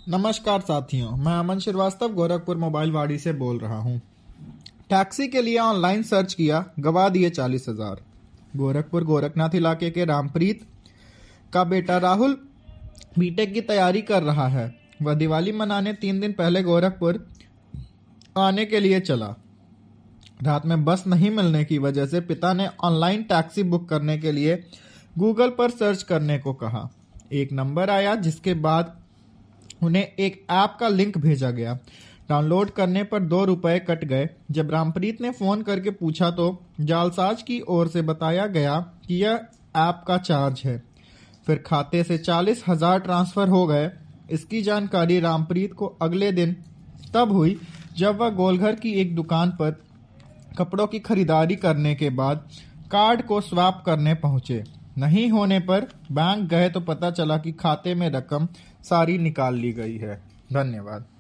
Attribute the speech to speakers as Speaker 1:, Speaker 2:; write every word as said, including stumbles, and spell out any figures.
Speaker 1: नमस्कार साथियों, मैं अमन श्रीवास्तव गोरखपुर मोबाइल वाड़ी से बोल रहा हूँ। टैक्सी के लिए ऑनलाइन सर्च किया, गवा दिए चालीस हजार। गोरखपुर गोरखनाथ इलाके के रामप्रीत का बेटा राहुल बीटेक की तैयारी कर रहा है। वह दिवाली मनाने तीन दिन पहले गोरखपुर आने के लिए चला। रात में बस नहीं मिलने की वजह से पिता ने ऑनलाइन टैक्सी बुक करने के लिए गूगल पर सर्च करने को कहा। एक नंबर आया जिसके बाद उन्हें एक ऐप का लिंक भेजा गया। डाउनलोड करने पर दो रुपए कट गए। जब रामप्रीत ने फोन करके पूछा तो जालसाज की ओर से बताया गया कि यह ऐप का चार्ज है। फिर खाते से चालीस हजार ट्रांसफर हो गए। इसकी जानकारी रामप्रीत को अगले दिन तब हुई जब वह गोलघर की एक दुकान पर कपड़ों की खरीदारी करने के बाद कार्ड को स्वैप करने पहुंचे। नहीं होने पर बैंक गए तो पता चला कि खाते में रकम सारी निकाल ली गई है। धन्यवाद।